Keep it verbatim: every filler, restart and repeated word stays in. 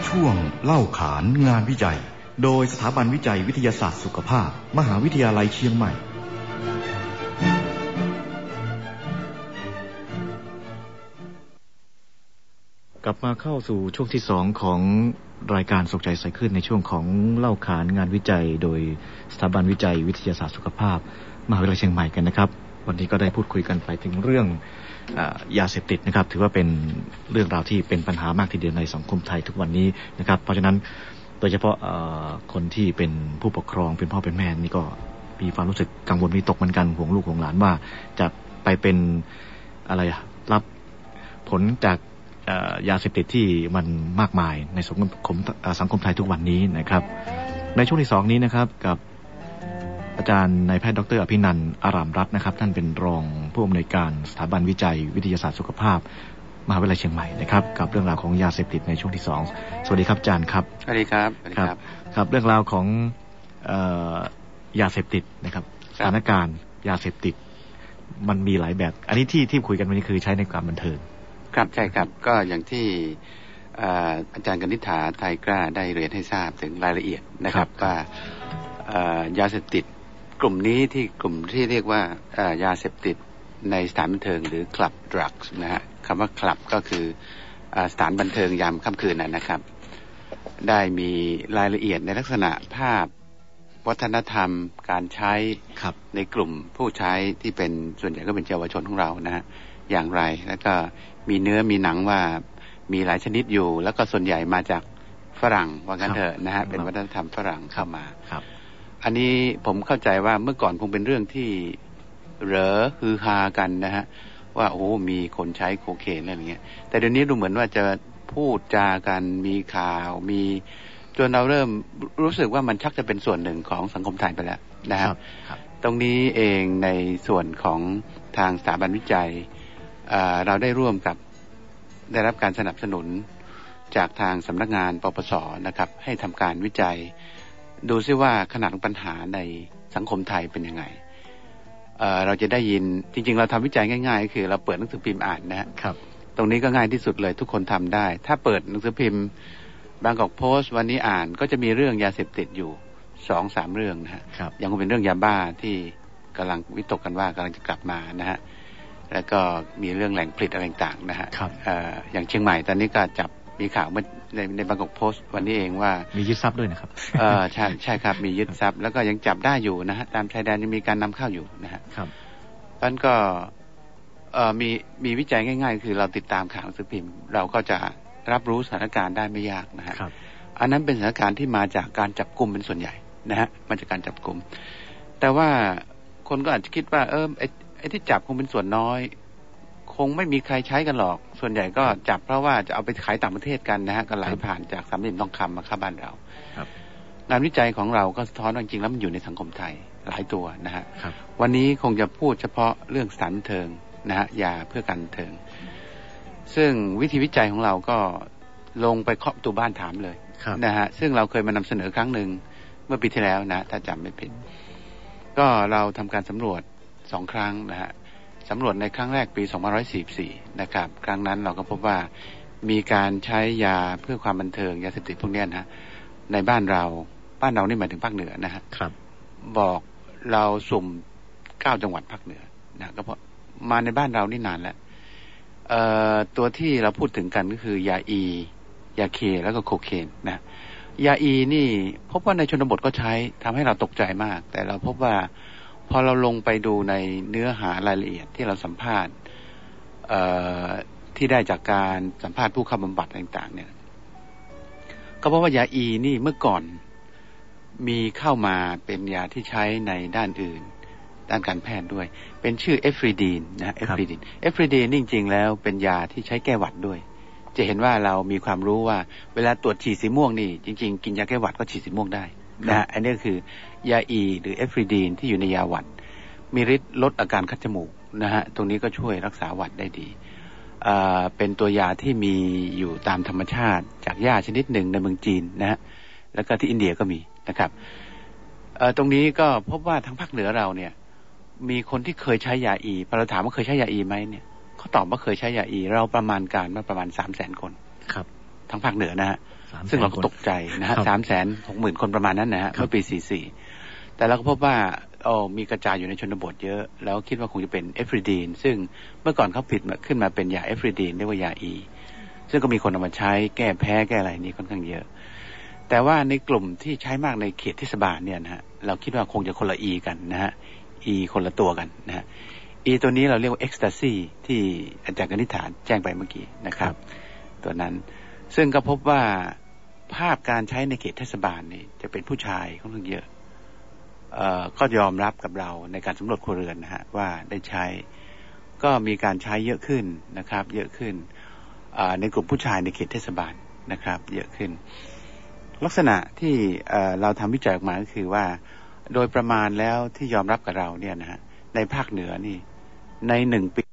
ช่วงเล่าขานงานวิจัยโดยสถาบันวิจัยวิทยาศาสตร์สุขภาพมหาวิทยาลัยเชียงใหม่กลับมาเข้าสู่ช่วงที่สองของรายการสุขใจใส่ขึ้นในช่วงของเล่าขานงานวิจัยโดยสถาบันวิจัยวิทยาศาสตร์สุขภาพมหาวิทยาลัยเชียงใหม่กันนะครับวันนี้ก็ได้พูดคุยกันไปถึงเรื่องยาเสพติดนะครับถือว่าเป็นเรื่องราวที่เป็นปัญหามากทีเดียวในสังคมไทยทุกวันนี้นะครับเพราะฉะนั้นโดยเฉพาะคนที่เป็นผู้ปกครองเป็นพ่อเป็นแม่นี่ก็มีความรู้สึกกังวลวิตกเหมือนกันห่วงลูกห่วงหลานว่าจะไปเป็นอะไรรับผลจากยาเสพติดที่มันมากมายในสังคมสังคมไทยทุกวันนี้นะครับในช่วงที่สองนี้นะครับกับอาจารย์นายแพทย์ดร.อภินันท์อารามรัตน์นะครับท่านเป็นรองผู้อำนวยการสถาบันวิจัยวิทยาศาสตร์สุขภาพมหาวิทยาลัยเชียงใหม่นะครับกับเรื่องราวของยาเสพติดในช่วงที่สองสวัสดีครับอาจารย์ครับสวัสดีครับสวัสดีครับครับเรื่องราวของเอ่อยาเสพติดนะครับสถานการณ์ยาเสพติดมันมีหลายแบบอันนี้ที่ที่คุยกันวันนี้คือใช้ในการบันเทิงครับใช่ครับก็อย่างที่อาจารย์กนิษฐาไทยกล้าได้เรียนให้ทราบถึงรายละเอียดนะครับว่ายาเสพติดกลุ่มนี้ที่กลุ่มที่เรียกว่ายาเสพติดในสถานบันเทิงหรือคลับดรักส์นะฮะคำว่าคลับก็คือสถานบันเทิงยามค่ำคืนนะครับได้มีรายละเอียดในลักษณะภาพวัฒนธรรมการใช้ในกลุ่มผู้ใช้ที่เป็นส่วนใหญ่ก็เป็นเยาวชนของเรานะฮะอย่างไรแล้วก็มีเนื้อมีหนังว่ามีหลายชนิดอยู่แล้วก็ส่วนใหญ่มาจากฝรั่งว่างั้นเถอะนะฮะเป็นวัฒนธรรมฝรั่งเข้ามาอันนี้ผมเข้าใจว่าเมื่อก่อนคงเป็นเรื่องที่เหรอฮือฮากันนะฮะว่าโอ้มีคนใช้โคเคนอะไรอย่างเงี้ยแต่เดี๋ยวนี้ดูเหมือนว่าจะพูดจากันมีข่าวมีจนเราเริ่มรู้สึกว่ามันชักจะเป็นส่วนหนึ่งของสังคมไทยไปแล้วนะครับตรงนี้เองในส่วนของทางสถาบันวิจัยเราได้ร่วมกับได้รับการสนับสนุนจากทางสำนักงานปปส.นะครับให้ทำการวิจัยดูซิว่าขนาดของปัญหาในสังคมไทยเป็นยังไง เอ่อ เราจะได้ยินจริงๆเราทำวิจัยง่ายๆก็คือเราเปิดหนังสือพิมพ์อ่านนะครับตรงนี้ก็ง่ายที่สุดเลยทุกคนทำได้ถ้าเปิดหนังสือพิมพ์บางกอกโพสต์วันนี้อ่านก็จะมีเรื่องยาเสพติดอยู่ สองสาม เรื่องนะฮะยังคงเป็นเรื่องยาบ้าที่กำลังวิตกกันว่ากำลังจะกลับมานะฮะแล้วก็มีเรื่องแหล่งผลิตอะไรต่างๆนะฮะ เอ่อ อย่างเชียงใหม่ตอนนี้ก็จับมีข่าวเมื่อในในบางกอกโพสต์วันนี้เองว่ามียึดทรัพย์ด้วยนะครับเออใช่ใช่ครับมียึดทรัพย์แล้วก็ยังจับได้อยู่นะฮะตามชายแดนยังมีการนำเข้าอยู่นะฮะครับมันก็เอ่อมีมีวิจัยง่ายๆคือเราติดตามข่าวหนังสือพิมพ์เราก็จะรับรู้สถานการณ์ได้ไม่ยากนะฮะอันนั้นเป็นสถานการณ์ที่มาจากการจับกุมเป็นส่วนใหญ่นะฮะมาจากการจับกุมแต่ว่าคนก็อาจจะคิดว่าเออไอ้ไอ้ที่จับคงเป็นส่วนน้อยคงไม่มีใครใช้กันหรอกส่วนใหญ่ก็จับเพราะว่าจะเอาไปขายต่างประเทศกันนะฮะก็ไหลผ่านจากสามเหลี่ยมทองคำมาเข้าบ้านเรางานวิจัยของเราก็สะท้อนว่าจริงๆแล้วมันอยู่ในสังคมไทยหลายตัวนะฮะวันนี้คงจะพูดเฉพาะเรื่องสถานบันเทิงนะฮะยาเพื่อการบันเทิงซึ่งวิธีวิจัยของเราก็ลงไปเคาะประตูบ้านถามเลยนะฮะซึ่งเราเคยมานำเสนอครั้งหนึ่งเมื่อปีที่แล้วนะถ้าจำไม่ผิดก็เราทำการสำรวจสองครั้งนะฮะสำรวจในครั้งแรกปีสองพันห้าร้อยสี่สิบสี่นะครับครั้งนั้นเราก็พบว่ามีการใช้ยาเพื่อความบันเทิงยาเสพติดพวกนี้นะในบ้านเราบ้านเรานี่หมายถึงภาคเหนือนะฮะครับบอกเราสุ่มเก้าจังหวัดภาคเหนือนะก็เพราะมาในบ้านเรานี่นานแล้วเอ่อตัวที่เราพูดถึงกันก็คือยาอียาเคแล้วก็โคเคนนะยาอีนี่พบว่าในชนบทก็ใช้ทำให้เราตกใจมากแต่เราพบว่าพอเราลงไปดูในเนื้อหารายละเอียดที่เราสัมภาษณ์ที่ได้จากการสัมภาษณ์ผู้เข้าบำบัดต่างๆเนี่ยก็เพราะว่ายาอีนี่เมื่อก่อนมีเข้ามาเป็นยาที่ใช้ในด้านอื่นด้านการแพทย์ด้วยเป็นชื่อเอฟริดีนนะเอฟริดีนเอฟริดีนจริงๆแล้วเป็นยาที่ใช้แก้หวัดด้วยจะเห็นว่าเรามีความรู้ว่าเวลาตรวจฉี่สีม่วงนี่จริงๆกินยาแก้หวัดก็ฉี่สีม่วงได้นะอันนี้ก็คือยาอีหรือเอฟริดีนที่อยู่ในยาหวัดมีฤทธิ์ลดอาการคัดจมูกนะฮะตรงนี้ก็ช่วยรักษาหวัดได้ดีอ่าเป็นตัวยาที่มีอยู่ตามธรรมชาติจากหญ้าชนิดหนึ่งในเมืองจีนนะฮะแล้วก็ที่อินเดียก็มีนะครับเอ่อตรงนี้ก็พบว่าทางภาคเหนือเราเนี่ยมีคนที่เคยใช้ยาอีพอเราถามว่าเคยใช้ยาอีไหมเนี่ยเขาตอบว่าเคยใช้ยาอีเราประมาณการว่าประมาณ สามแสน คนครับทั้งภาคเหนือนะฮะซึ่งเราก็ตกใจนะฮะสามแสนหกหมื่นคนประมาณนั้นนะฮะเมื่อปีสี่สี่แต่เราก็พบว่าโอ้มีกระจายอยู่ในชนบทเยอะแล้วคิดว่าคงจะเป็นเอฟริดีนซึ่งเมื่อก่อนเขาผิดขึ้นมาเป็นยาเอฟริดีนเรียกว่ายาอีซึ่งก็มีคนเอามาใช้แก้แพ้แก้อะไรนี่ค่อนข้างเยอะแต่ว่าในกลุ่มที่ใช้มากในเขตเทศบาลเนี่ยนะฮะเราคิดว่าคงจะคนละอีกันนะฮะอีคนละตัวกันนะฮะอีตัวนี้เราเรียกว่าเอ็กซ์ตาซีที่อาจารย์กนิษฐาแจ้งไปเมื่อกี้นะครับตัวนั้นซึ่งก็พบว่าภาพการใช้ในเขตเทศบาลนี่จะเป็นผู้ชายค่อนข้างเยอะเอ่อก็ยอมรับกับเราในการสำรวจครัวเรือนนะฮะว่าได้ใช้ก็มีการใช้เยอะขึ้นนะครับเยอะขึ้นในกลุ่มผู้ชายในเขตเทศบาลนะครับเยอะขึ้นลักษณะที่เราทำวิจัยออกมาก็คือว่าโดยประมาณแล้วที่ยอมรับกับเราเนี่ยนะฮะในภาคเหนือนี่ในหนึ่งปี